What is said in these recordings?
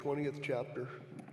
20th chapter.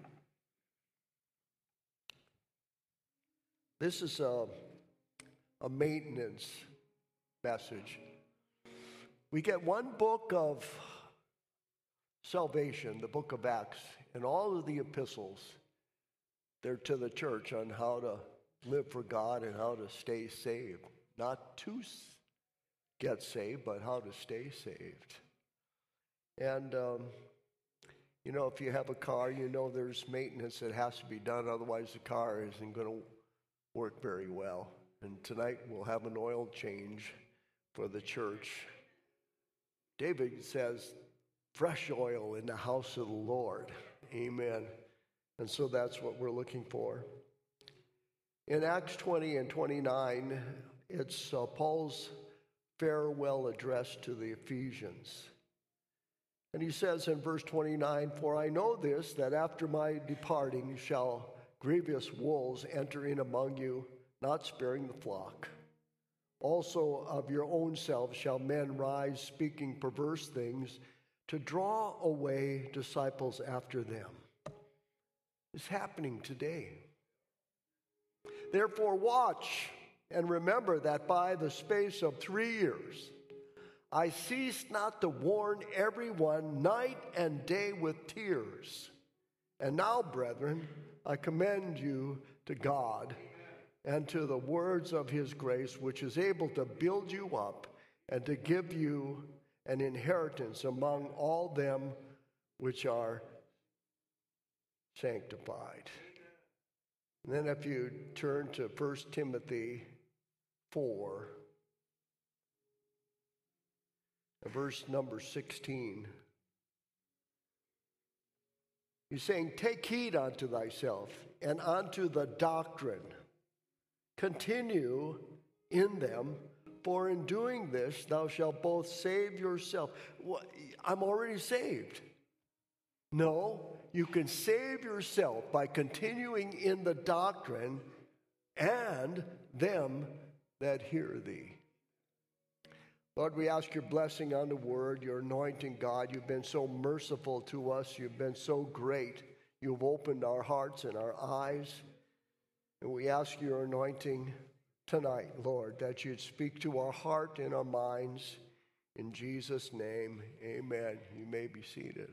This is a maintenance message. We get one book of salvation, the book of Acts, and all of the epistles. They're to the church on how to live for God and how to stay saved. Not to get saved, but how to stay saved. And, if you have a car, there's maintenance that has to be done. Otherwise, the car isn't going to work very well. And tonight, we'll have an oil change for the church. David says, fresh oil in the house of the Lord. Amen. And so that's what we're looking for. In Acts 20 and 29, it's Paul's farewell address to the Ephesians. And he says in verse 29, "For I know this, that after my departing shall grievous wolves enter in among you, not sparing the flock. Also of your own selves shall men rise, speaking perverse things, to draw away disciples after them." It's happening today. "Therefore watch, and remember that by the space of 3 years I ceased not to warn everyone night and day with tears. And now, brethren, I commend you to God and to the words of his grace, which is able to build you up and to give you an inheritance among all them which are sanctified." And then if you turn to 1 Timothy 4, verse number 16, he's saying, "Take heed unto thyself and unto the doctrine. Continue in them, for in doing this thou shalt both save yourself." I'm already saved. No, you can save yourself by continuing in the doctrine and them that hear thee. Lord, we ask your blessing on the word, your anointing, God. You've been so merciful to us. You've been so great. You've opened our hearts and our eyes. And we ask your anointing tonight, Lord, that you'd speak to our heart and our minds. In Jesus' name, amen. You may be seated.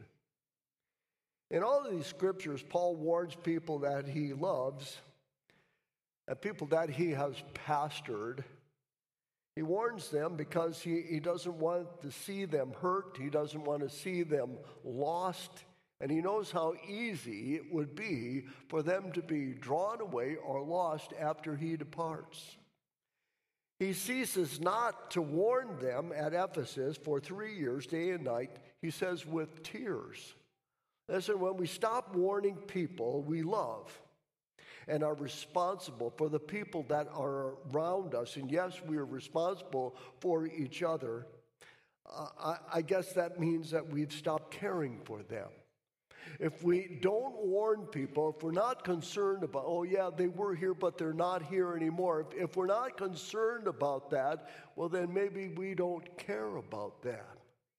In all of these scriptures, Paul warns people that he loves and people that he has pastored. He warns them because he doesn't want to see them hurt. He doesn't want to see them lost. And he knows how easy it would be for them to be drawn away or lost after he departs. He ceases not to warn them at Ephesus for 3 years, day and night, he says, with tears. Listen, when we stop warning people we love and are responsible for the people that are around us, and yes, we are responsible for each other, I guess that means that we've stopped caring for them. If we don't warn people, if we're not concerned about, oh yeah, they were here, but they're not here anymore. If we're not concerned about that, well then maybe we don't care about that.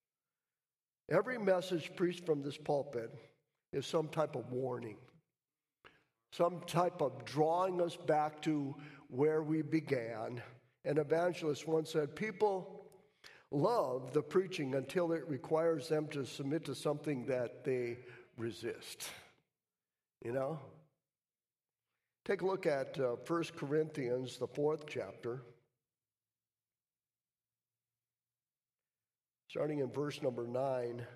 Every message preached from this pulpit is some type of warning. Some type of drawing us back to where we began. An evangelist once said, people love the preaching until it requires them to submit to something that they resist. Take a look at 1 Corinthians, the 4th chapter, starting in verse number 9.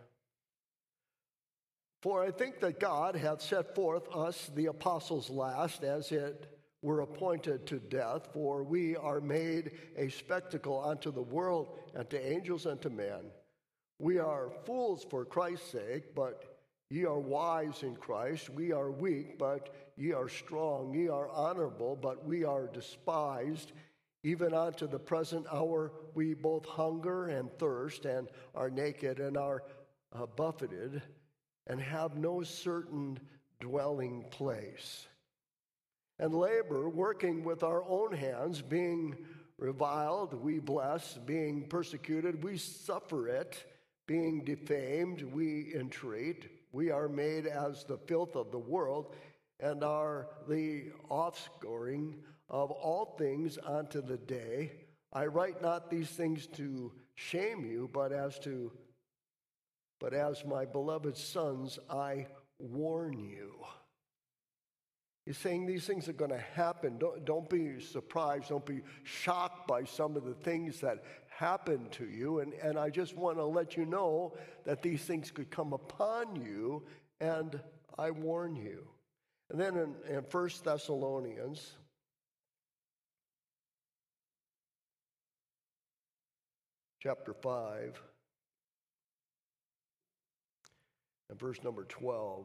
"For I think that God hath set forth us, the apostles last, as it were appointed to death, for we are made a spectacle unto the world, and to angels, and to men. We are fools for Christ's sake, but ye are wise in Christ. We are weak, but ye are strong. Ye are honorable, but we are despised. Even unto the present hour we both hunger and thirst, and are naked, and are buffeted, and have no certain dwelling place. And labor, working with our own hands, being reviled, we bless, being persecuted, we suffer it, being defamed, we entreat, We are made as the filth of the world, and are the offscouring of all things unto the day. I write not these things to shame you, but as my beloved sons, I warn you. He's saying these things are going to happen. Don't be surprised. Don't be shocked by some of the things that happen to you. And I just want to let you know that these things could come upon you, and I warn you. And then in 1 Thessalonians, chapter 5, and verse number 12,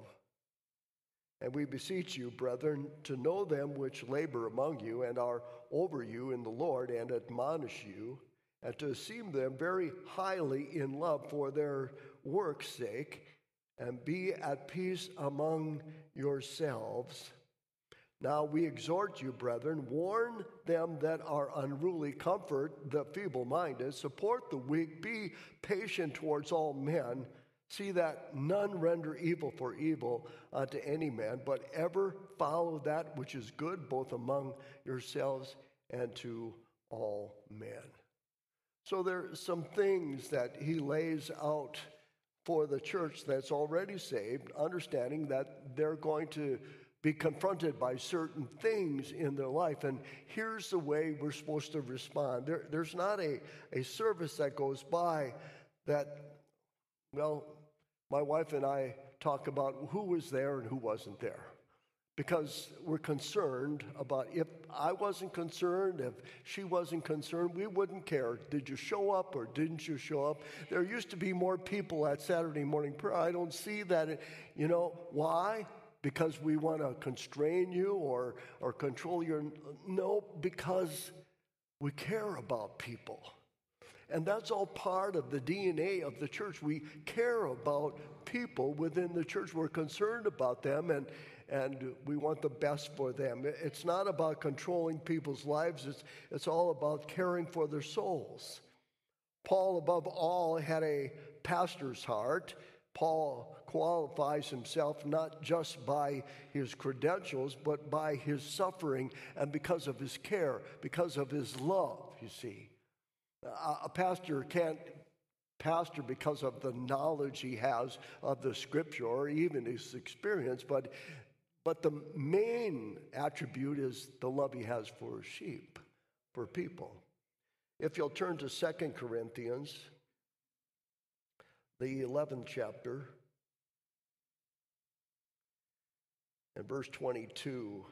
and we beseech you, brethren, to know them which labor among you and are over you in the Lord, and admonish you, and to esteem them very highly in love for their work's sake, and be at peace among yourselves. Now we exhort you, brethren, warn them that are unruly, comfort the feeble-minded, support the weak, be patient towards all men. See that none render evil for evil unto any man, but ever follow that which is good, both among yourselves and to all men. So there are some things that he lays out for the church that's already saved, understanding that they're going to be confronted by certain things in their life. And here's the way we're supposed to respond. There's not a service that goes by that, well, my wife and I talk about who was there and who wasn't there, because we're concerned about, if I wasn't concerned, if she wasn't concerned, we wouldn't care. Did you show up or didn't you show up? There used to be more people at Saturday morning prayer. I don't see that. You know, why? Because we want to constrain you or control your... No, because we care about people. And that's all part of the DNA of the church. We care about people within the church. We're concerned about them, and we want the best for them. It's not about controlling people's lives. It's all about caring for their souls. Paul, above all, had a pastor's heart. Paul qualifies himself not just by his credentials, but by his suffering and because of his care, because of his love, you see. A pastor can't pastor because of the knowledge he has of the scripture or even his experience, but the main attribute is the love he has for sheep, for people. If you'll turn to 2 Corinthians, the 11th chapter, and verse 22,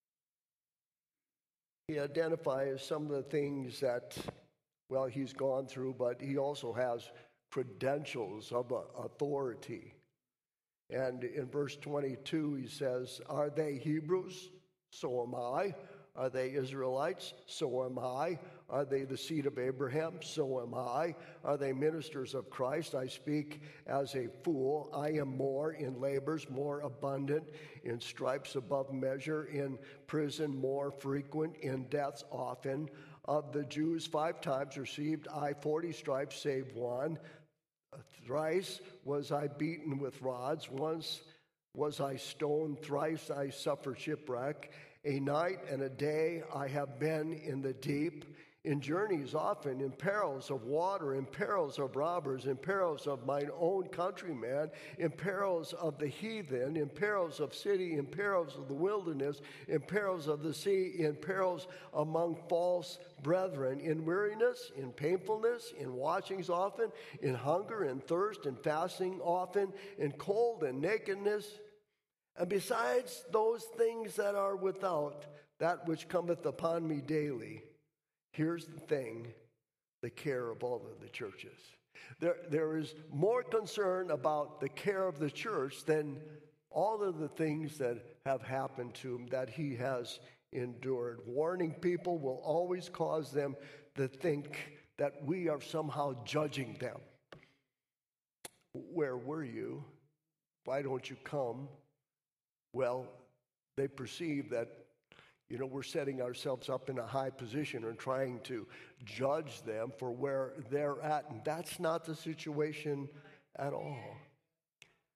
he identifies some of the things that, well, he's gone through, but he also has credentials of authority. And in verse 22, he says, are they Hebrews? So am I. Are they Israelites? So am I. Are they the seed of Abraham? So am I. Are they ministers of Christ? I speak as a fool. I am more in labors, more abundant, in stripes above measure, in prison more frequent, in deaths often. Of the Jews 5 times received I 40 stripes, save one. Thrice was I beaten with rods. Once was I stoned. Thrice I suffered shipwreck. A night and a day I have been in the deep, in journeys often, in perils of water, in perils of robbers, in perils of mine own countrymen, in perils of the heathen, in perils of city, in perils of the wilderness, in perils of the sea, in perils among false brethren, in weariness, in painfulness, in watchings often, in hunger and thirst, in fasting often, in cold and nakedness. And besides those things that are without, that which cometh upon me daily. Here's the thing, the care of all of the churches. There is more concern about the care of the church than all of the things that have happened to him that he has endured. Warning people will always cause them to think that we are somehow judging them. Where were you? Why don't you come? Well, they perceive that, we're setting ourselves up in a high position and trying to judge them for where they're at. And that's not the situation at all.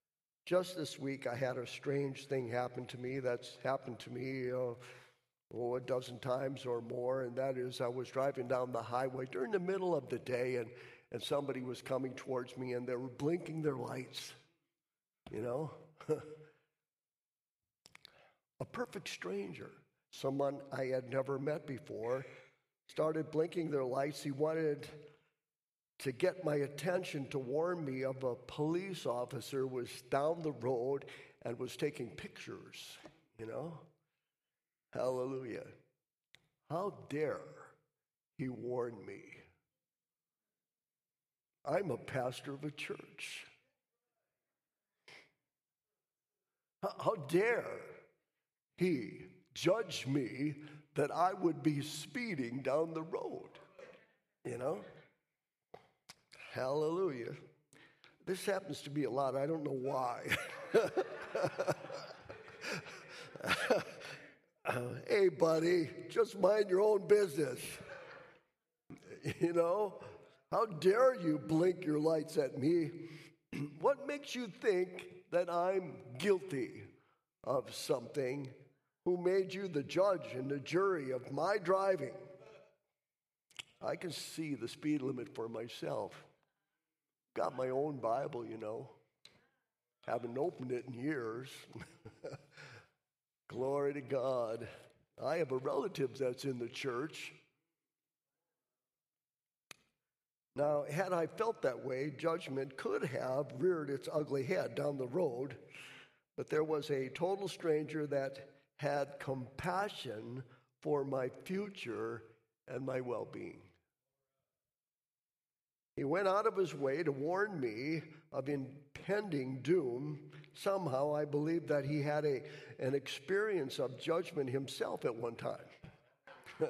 Just this week, I had a strange thing happen to me that's happened to me a dozen times or more, and that is I was driving down the highway during the middle of the day, and somebody was coming towards me, and they were blinking their lights, you know? A perfect stranger, someone I had never met before, started blinking their lights. He wanted to get my attention to warn me of a police officer was down the road and was taking pictures, you know? Hallelujah. How dare he warn me? I'm a pastor of a church. How dare he judge me that I would be speeding down the road, you know? Hallelujah. This happens to be a lot. I don't know why. Hey, buddy, just mind your own business. You know, how dare you blink your lights at me? What makes you think that I'm guilty of something? Who made you the judge and the jury of my driving? I can see the speed limit for myself. Got my own Bible, you know. Haven't opened it in years. Glory to God. I have a relative that's in the church. Now, had I felt that way, judgment could have reared its ugly head down the road, but there was a total stranger that had compassion for my future and my well-being. He went out of his way to warn me of impending doom. Somehow I believe that he had an experience of judgment himself at one time.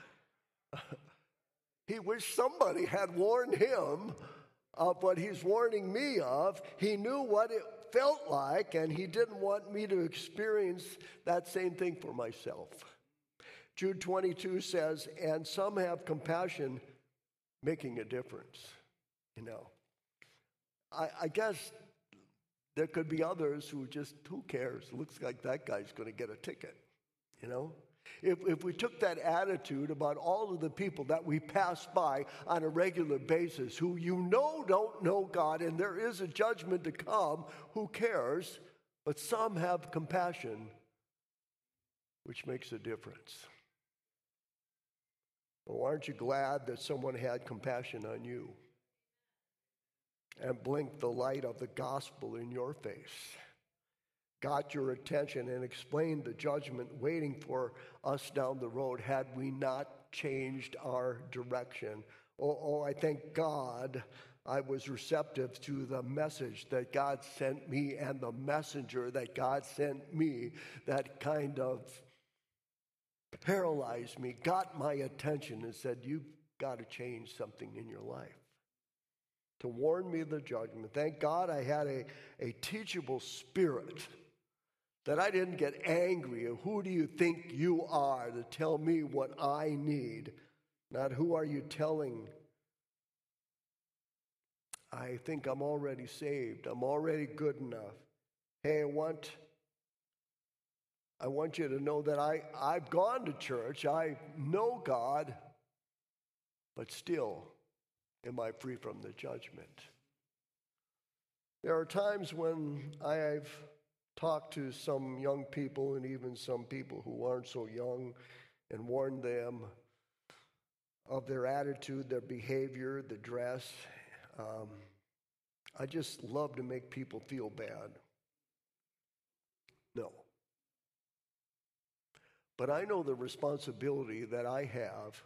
He wished somebody had warned him of what he's warning me of. He knew what it felt like, and he didn't want me to experience that same thing for myself. Jude 22 says, and some have compassion, making a difference. You know, I guess there could be others who just, who cares? Looks like that guy's going to get a ticket, you know? If we took that attitude about all of the people that we pass by on a regular basis who you know don't know God and there is a judgment to come, who cares? But some have compassion, which makes a difference. Well, aren't you glad that someone had compassion on you and blinked the light of the gospel in your face? Got your attention and explained the judgment waiting for us down the road had we not changed our direction. Oh, I thank God I was receptive to the message that God sent me and the messenger that God sent me that kind of paralyzed me, got my attention and said, you've got to change something in your life. To warn me of the judgment. Thank God I had a teachable spirit, that I didn't get angry. Who do you think you are to tell me what I need? Not who are you telling? I think I'm already saved. I'm already good enough. Hey, I want you to know that I've gone to church. I know God, but still, am I free from the judgment? There are times when I've talked to some young people and even some people who aren't so young and warned them of their attitude, their behavior, the dress. I just love to make people feel bad. No. But I know the responsibility that I have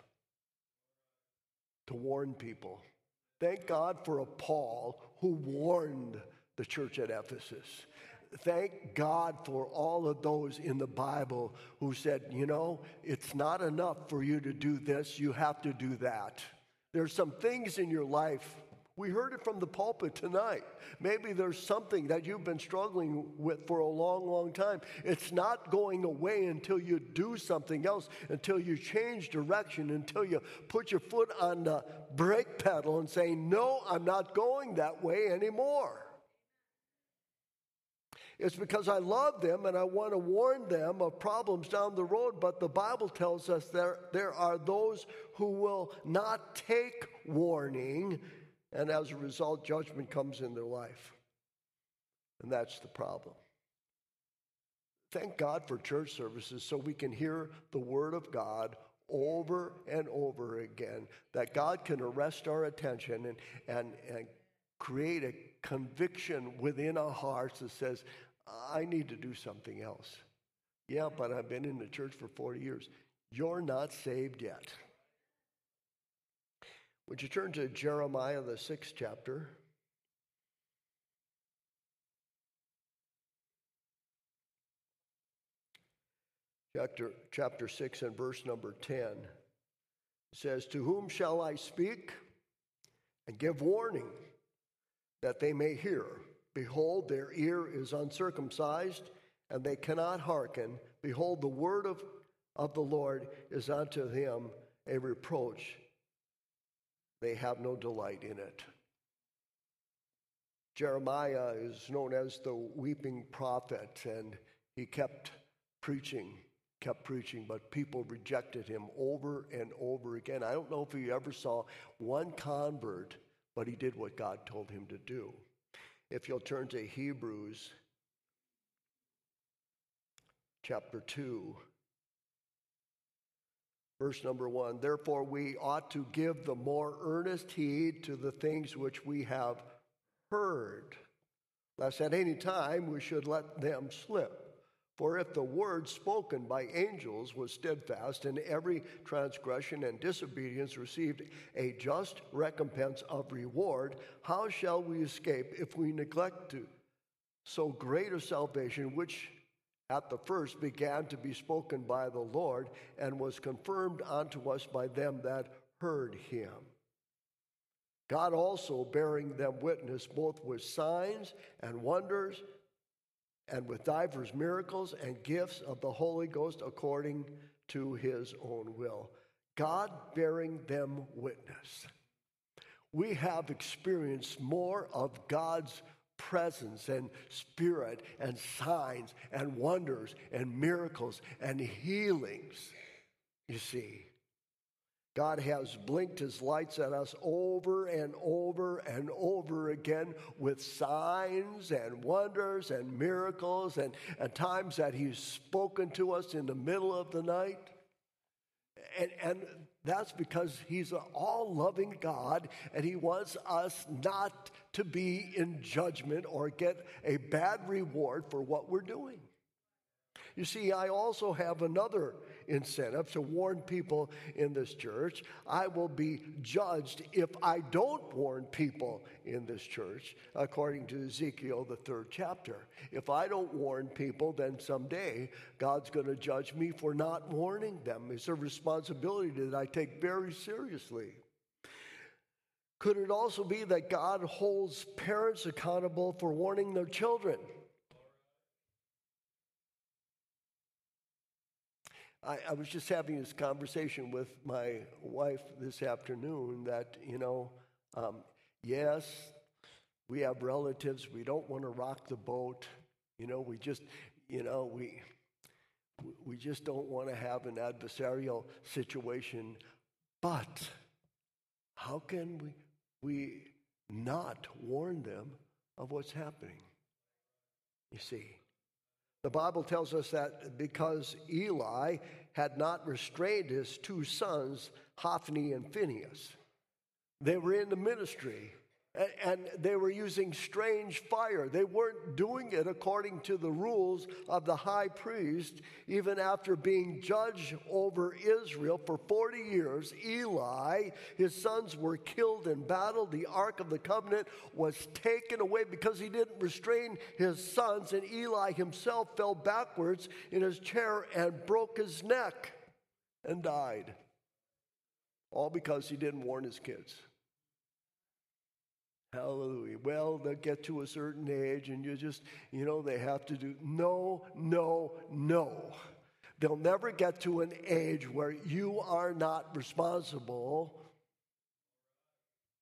to warn people. Thank God for a Paul who warned the church at Ephesus. Thank God for all of those in the Bible who said, you know, it's not enough for you to do this, you have to do that. There's some things in your life. We heard it from the pulpit tonight. Maybe there's something that you've been struggling with for a long, long time. It's not going away until you do something else, until you change direction, until you put your foot on the brake pedal and say, no, I'm not going that way anymore. It's because I love them and I want to warn them of problems down the road. But the Bible tells us there are those who will not take warning, and as a result, judgment comes in their life. And that's the problem. Thank God for church services so we can hear the Word of God over and over again, that God can arrest our attention and create a conviction within our hearts that says, I need to do something else. Yeah, but I've been in the church for 40 years. You're not saved yet. Would you turn to Jeremiah, the 6th chapter? Chapter 6 and verse number 10. It says, to whom shall I speak and give warning that they may hear? Behold, their ear is uncircumcised, and they cannot hearken. Behold, the word of the Lord is unto them a reproach. They have no delight in it. Jeremiah is known as the weeping prophet, and he kept preaching, but people rejected him over and over again. I don't know if he ever saw one convert, but he did what God told him to do. If you'll turn to Hebrews chapter 2, verse number 1, therefore we ought to give the more earnest heed to the things which we have heard, lest at any time we should let them slip. For if the word spoken by angels was steadfast, and every transgression and disobedience received a just recompense of reward, how shall we escape if we neglect to so great a salvation, which at the first began to be spoken by the Lord, and was confirmed unto us by them that heard him? God also bearing them witness, both with signs and wonders, and with divers miracles and gifts of the Holy Ghost according to his own will. God bearing them witness. We have experienced more of God's presence and spirit and signs and wonders and miracles and healings. You see, God has blinked his lights at us over and over and over again with signs and wonders and miracles, and times that he's spoken to us in the middle of the night. And that's because he's an all-loving God, and he wants us not to be in judgment or get a bad reward for what we're doing. You see, I also have another incentive to warn people in this church. I will be judged if I don't warn people in this church, according to Ezekiel, the 3rd chapter. If I don't warn people, then someday God's going to judge me for not warning them. It's a responsibility that I take very seriously. Could it also be that God holds parents accountable for warning their children? I was just having this conversation with my wife this afternoon that, yes, we have relatives. We don't want to rock the boat. We just don't want to have an adversarial situation. But how can we not warn them of what's happening? You see, the Bible tells us that because Eli had not restrained his 2 sons, Hophni and Phinehas, they were in the ministry, and they were using strange fire. They weren't doing it according to the rules of the high priest. Even after being judge over Israel for 40 years, Eli, his sons were killed in battle. The Ark of the Covenant was taken away because he didn't restrain his sons, and Eli himself fell backwards in his chair and broke his neck and died. All because he didn't warn his kids. Hallelujah. Well, they'll get to a certain age and they have to do. No. They'll never get to an age where you are not responsible.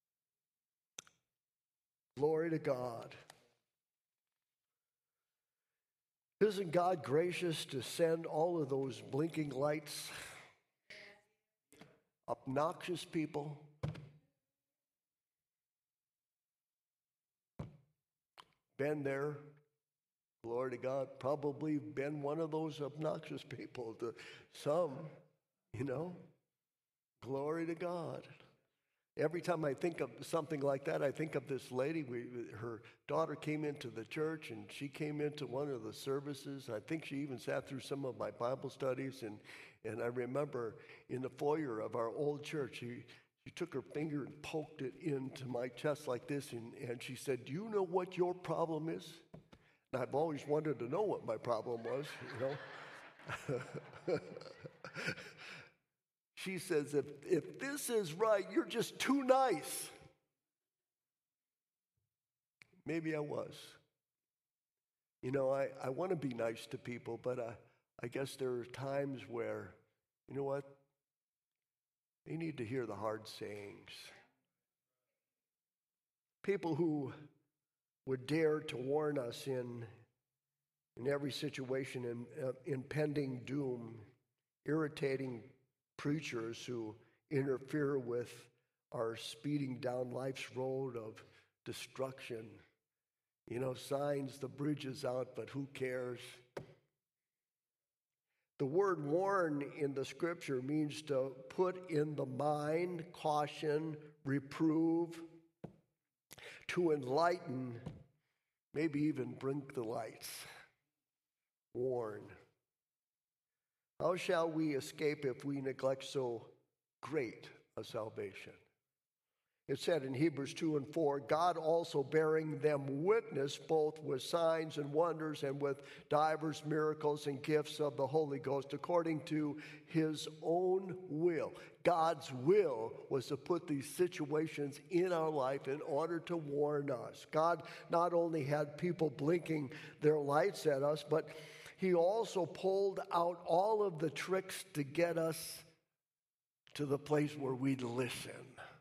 Glory to God. Isn't God gracious to send all of those blinking lights? Obnoxious people. Been there. Glory to God. Probably been one of those obnoxious people to some, Glory to God. Every time I think of something like that, I think of this lady. Her daughter came into the church, and she came into one of the services. I think she even sat through some of my Bible studies. And I remember in the foyer of our old church, she took her finger and poked it into my chest like this, and she said, "Do you know what your problem is?" And I've always wanted to know what my problem was, She says, if this is right, you're just too nice. Maybe I was. I want to be nice to people, but I guess there are times where, you know what? They need to hear the hard sayings. People who would dare to warn us in every situation, impending doom, irritating preachers who interfere with our speeding down life's road of destruction. Signs, the bridge is out, but who cares? The word warn in the scripture means to put in the mind, caution, reprove, to enlighten, maybe even blink the lights. Warn. How shall we escape if we neglect so great a salvation? It said in Hebrews 2:4, God also bearing them witness both with signs and wonders and with divers miracles and gifts of the Holy Ghost according to his own will. God's will was to put these situations in our life in order to warn us. God not only had people blinking their lights at us, but he also pulled out all of the tricks to get us to the place where we'd listen.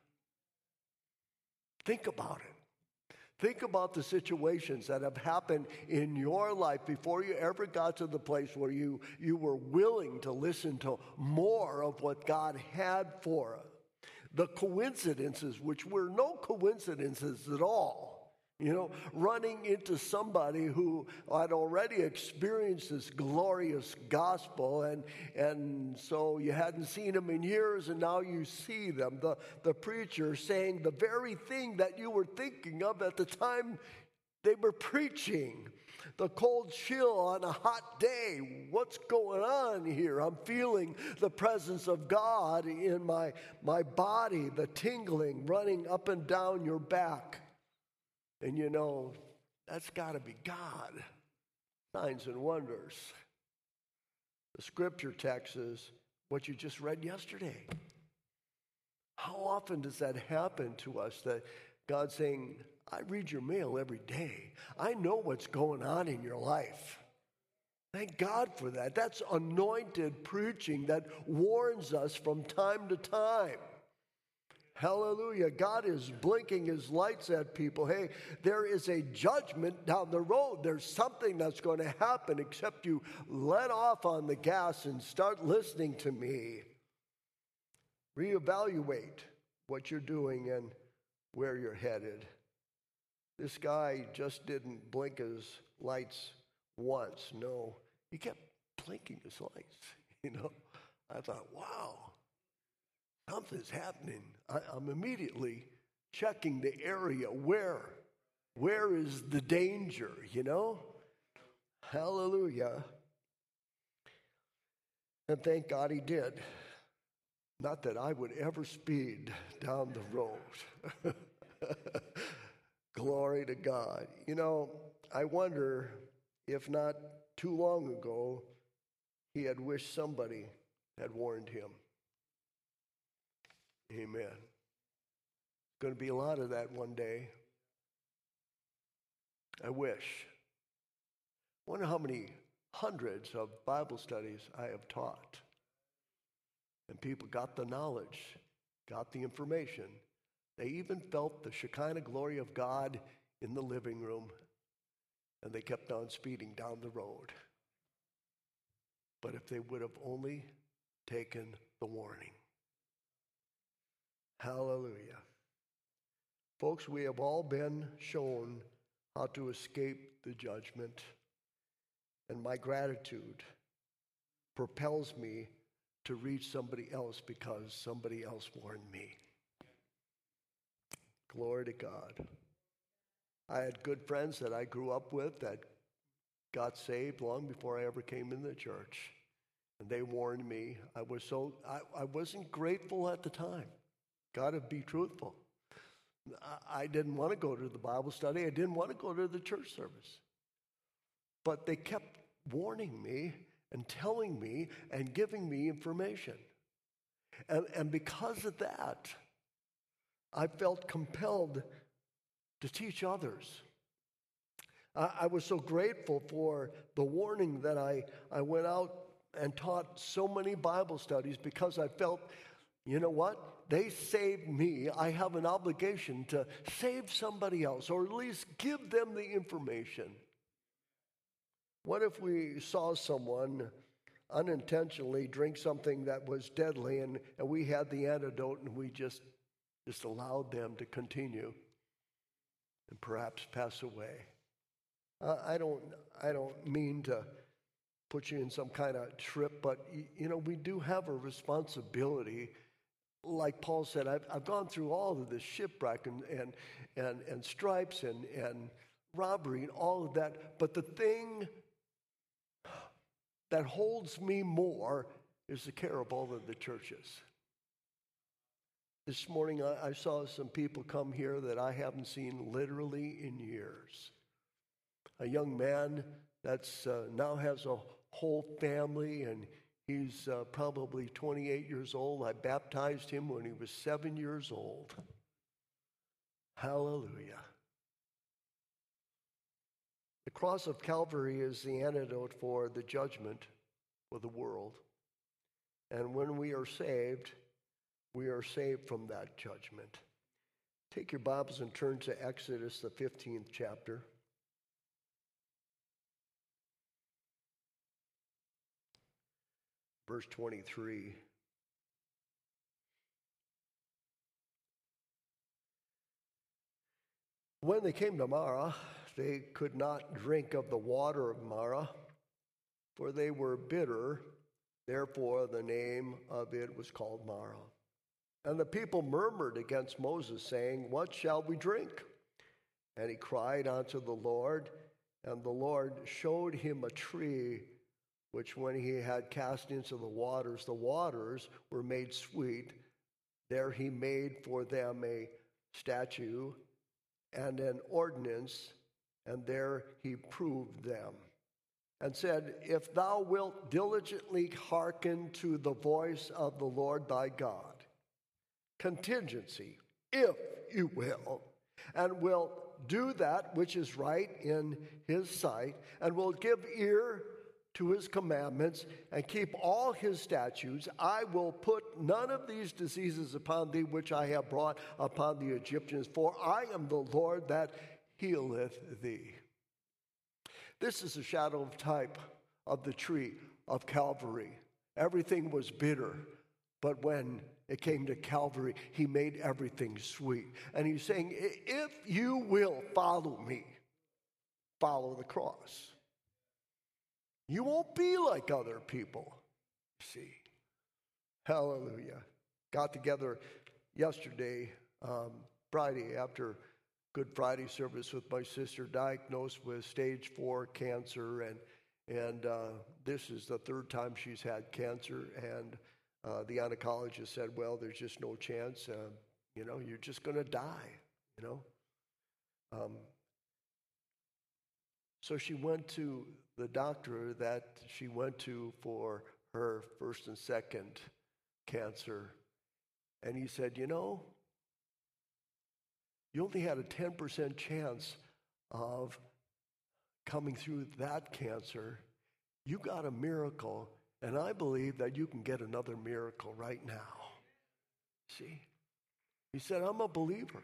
Think about it. Think about the situations that have happened in your life before you ever got to the place where you were willing to listen to more of what God had for us. The coincidences, which were no coincidences at all. Running into somebody who had already experienced this glorious gospel, and so you hadn't seen them in years, and now you see them. The preacher saying the very thing that you were thinking of at the time they were preaching. The cold chill on a hot day. What's going on here? I'm feeling the presence of God in my body, the tingling running up and down your back. And that's got to be God. Signs and wonders. The scripture text is what you just read yesterday. How often does that happen to us that God's saying, I read your mail every day. I know what's going on in your life. Thank God for that. That's anointed preaching that warns us from time to time. Hallelujah. God is blinking his lights at people. Hey, there is a judgment down the road. There's something that's going to happen except you let off on the gas and start listening to me. Reevaluate what you're doing and where you're headed. This guy just didn't blink his lights once. No, he kept blinking his lights. I thought, wow. Something's happening. I'm immediately checking the area. Where is the danger, Hallelujah. And thank God he did. Not that I would ever speed down the road. Glory to God. I wonder if not too long ago, he had wished somebody had warned him. Amen. Going to be a lot of that one day. I wish. I wonder how many hundreds of Bible studies I have taught. And people got the knowledge, got the information. They even felt the Shekinah glory of God in the living room. And they kept on speeding down the road. but if they would have only taken the warning. Hallelujah. Folks, we have all been shown how to escape the judgment, and my gratitude propels me to reach somebody else because somebody else warned me. Glory to God. I had good friends that I grew up with that got saved long before I ever came in the church. And they warned me. I wasn't grateful at the time. Got to be truthful. I didn't want to go to the Bible study. I didn't want to go to the church service. But they kept warning me and telling me and giving me information. And because of that, I felt compelled to teach others. I was so grateful for the warning that I went out and taught so many Bible studies because I felt, you know what? They saved me. I have an obligation to save somebody else, or at least give them the information. What if we saw someone unintentionally drink something that was deadly and we had the antidote and we just allowed them to continue and perhaps pass away? I don't mean to put you in some kind of trip, but we do have a responsibility. Like Paul said, I've gone through all of this shipwreck and stripes and robbery and all of that, but the thing that holds me more is the care of all of the churches. This morning I saw some people come here that I haven't seen literally in years. A young man that's now has a whole family, and he's probably 28 years old. I baptized him when he was 7 years old. Hallelujah. The cross of Calvary is the antidote for the judgment for the world. And when we are saved from that judgment. Take your Bibles and turn to Exodus, the 15th chapter. Verse 23. When they came to Marah, they could not drink of the water of Marah, for they were bitter. Therefore, the name of it was called Marah. And the people murmured against Moses, saying, "What shall we drink?" And he cried unto the Lord, and the Lord showed him a tree, which when he had cast into the waters were made sweet. There he made for them a statue and an ordinance, and there he proved them, and said, "If thou wilt diligently hearken to the voice of the Lord thy God," contingency, if you will, "and will do that which is right in his sight, and will give ear to his commandments, and keep all his statutes, I will put none of these diseases upon thee which I have brought upon the Egyptians, for I am the Lord that healeth thee." This is a shadow of type of the tree of Calvary. Everything was bitter, but when it came to Calvary, he made everything sweet. And he's saying, if you will follow me, follow the cross. You won't be like other people. See, hallelujah. Got together yesterday, Friday, after Good Friday service with my sister, diagnosed with stage 4 cancer, and this is the third time she's had cancer, and the oncologist said, well, there's just no chance, you're just going to die, So she went to the doctor that she went to for her first and second cancer, and he said, you only had a 10% chance of coming through that cancer. You got a miracle, and I believe that you can get another miracle right now. See? He said, I'm a believer.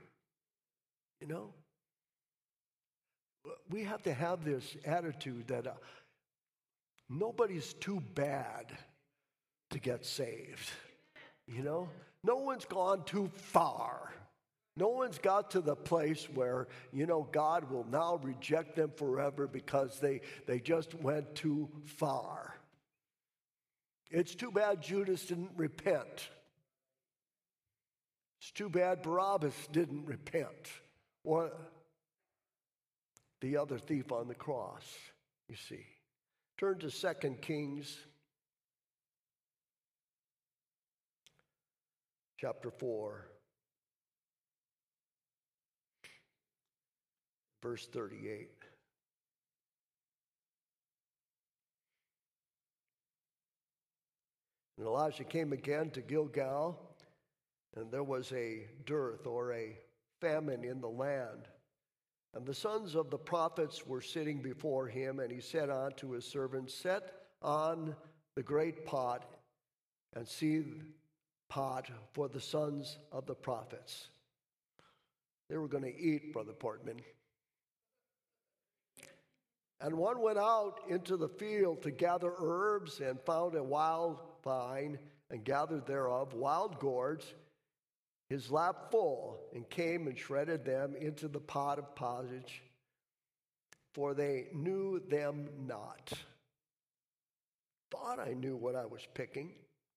We have to have this attitude that Nobody's too bad to get saved. You know, no one's gone too far. No one's got to the place where, God will now reject them forever because they just went too far. It's too bad Judas didn't repent. It's too bad Barabbas didn't repent. Or the other thief on the cross, you see. Turn to 2 Kings chapter 4, verse 38. And Elijah came again to Gilgal, and there was a dearth or a famine in the land. And the sons of the prophets were sitting before him, and he said unto his servants, Set on the great pot and seethe pot for the sons of the prophets. They were going to eat, Brother Portman. And one went out into the field to gather herbs and found a wild vine and gathered thereof wild gourds, his lap full, and came and shredded them into the pot of pottage, for they knew them not. Thought I knew what I was picking.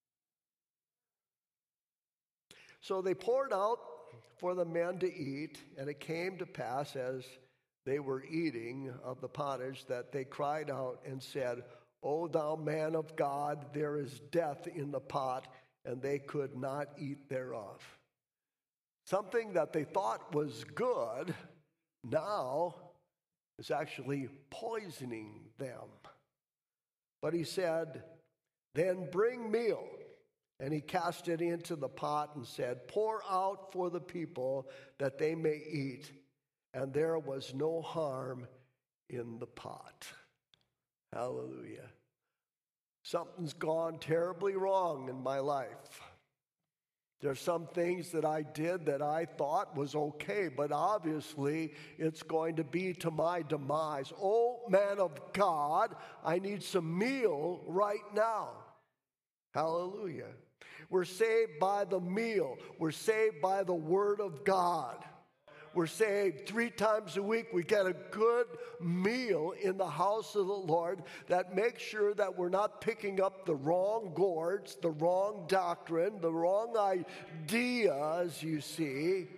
So they poured out for the men to eat, and it came to pass as they were eating of the pottage that they cried out and said, O thou man of God, there is death in the pot, and they could not eat thereof. Something that they thought was good now is actually poisoning them. But he said, Then bring meal. And he cast it into the pot and said, Pour out for the people that they may eat. And there was no harm in the pot. Hallelujah. Something's gone terribly wrong in my life. There's some things that I did that I thought was okay, but obviously it's going to be to my demise. Oh, man of God, I need some meal right now. Hallelujah. We're saved by the meal. We're saved by the Word of God. We're saved 3 times a week. We get a good meal in the house of the Lord that makes sure that we're not picking up the wrong gourds, the wrong doctrine, the wrong ideas, you see.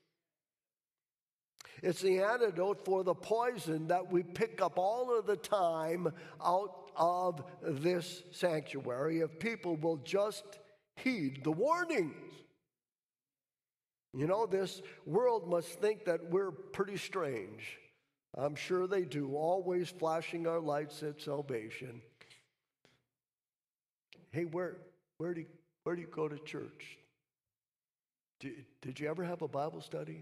It's the antidote for the poison that we pick up all of the time out of this sanctuary if people will just heed the warnings. This world must think that we're pretty strange. I'm sure they do, always flashing our lights at salvation. Hey, where do you go to church? Did you ever have a Bible study?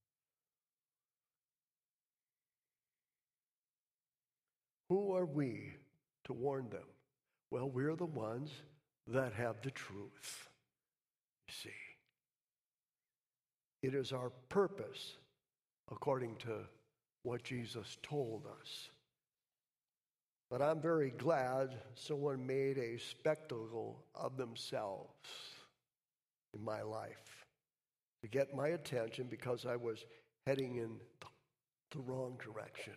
Who are we to warn them? Well, we're the ones that have the truth. You see, it is our purpose, according to what Jesus told us. But I'm very glad someone made a spectacle of themselves in my life to get my attention because I was heading in the wrong direction.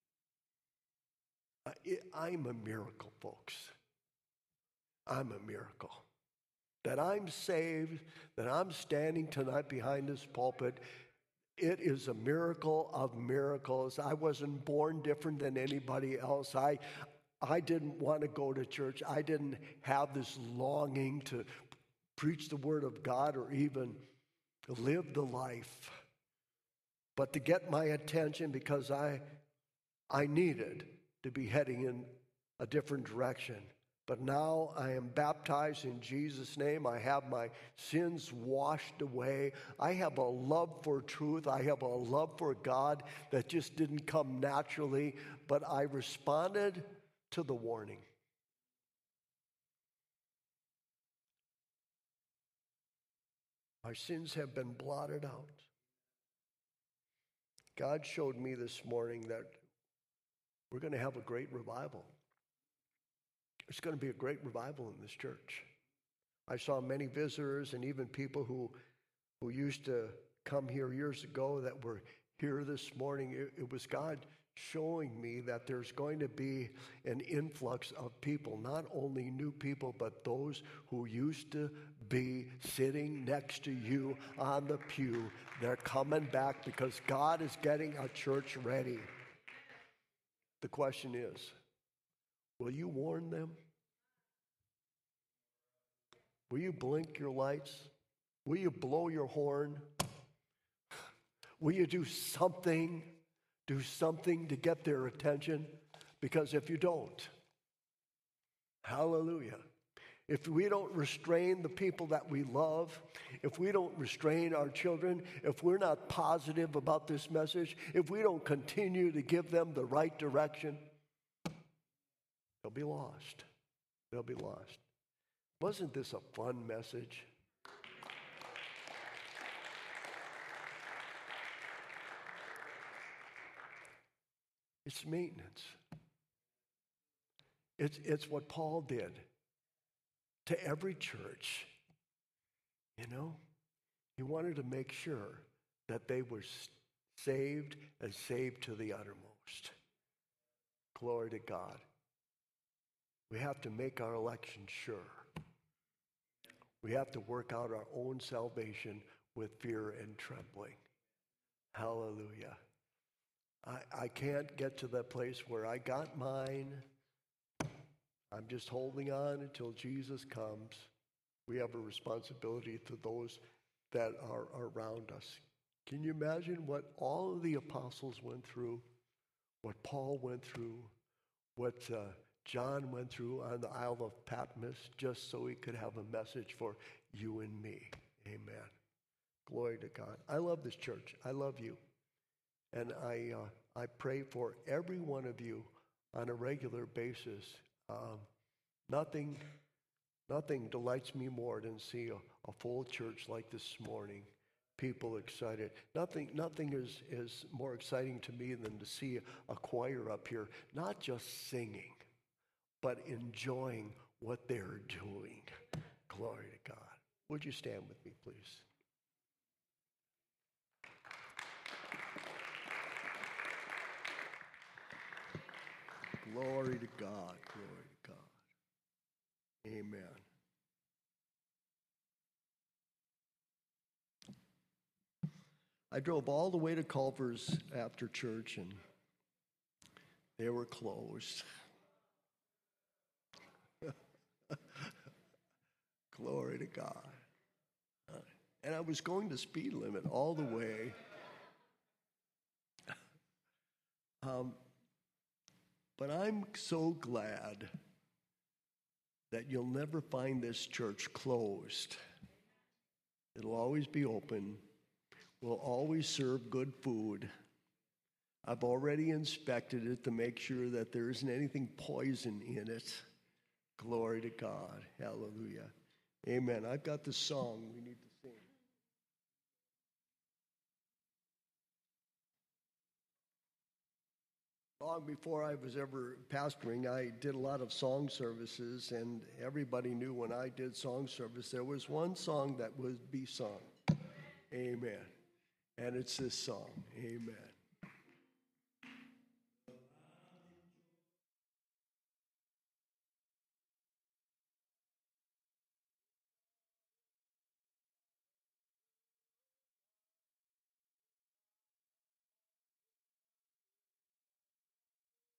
I'm a miracle, folks. I'm a miracle. That I'm saved, that I'm standing tonight behind this pulpit, it is a miracle of miracles. I wasn't born different than anybody else. I didn't want to go to church. I didn't have this longing to preach the Word of God or even live the life. But to get my attention because I needed to be heading in a different direction. But now I am baptized in Jesus' name. I have my sins washed away. I have a love for truth. I have a love for God that just didn't come naturally, but I responded to the warning. My sins have been blotted out. God showed me this morning that we're going to have a great revival. It's going to be a great revival in this church. I saw many visitors and even people who used to come here years ago that were here this morning. It was God showing me that there's going to be an influx of people, not only new people, but those who used to be sitting next to you on the pew. They're coming back because God is getting a church ready. The question is, will you warn them? Will you blink your lights? Will you blow your horn? Will you do something to get their attention? Because if you don't, hallelujah, if we don't restrain the people that we love, if we don't restrain our children, if we're not positive about this message, if we don't continue to give them the right direction, they'll be lost. They'll be lost. Wasn't this a fun message? It's maintenance. It's what Paul did to every church. You know, he wanted to make sure that they were saved and saved to the uttermost. Glory to God. We have to make our election sure. We have to work out our own salvation with fear and trembling. Hallelujah. I can't get to that place where I got mine. I'm just holding on until Jesus comes. We have a responsibility to those that are around us. Can you imagine what all of the apostles went through, what Paul went through, what John went through on the Isle of Patmos, just so he could have a message for you and me? Amen. Glory to God. I love this church. I love you. And I pray for every one of you on a regular basis. Nothing delights me more than see a full church like this morning. People excited. Nothing is more exciting to me than to see a choir up here, not just singing, but enjoying what they're doing. Glory to God. Would you stand with me, please? Glory to God. Glory to God. Amen. I drove all the way to Culver's after church, and they were closed. Glory to God. And I was going the speed limit all the way. But I'm so glad that you'll never find this church closed. It'll always be open. We'll always serve good food. I've already inspected it to make sure that there isn't anything poison in it. Glory to God. Hallelujah. Amen. I've got the song we need to sing. Long before I was ever pastoring, I did a lot of song services, and everybody knew when I did song service, there was one song that would be sung. Amen. And it's this song. Amen.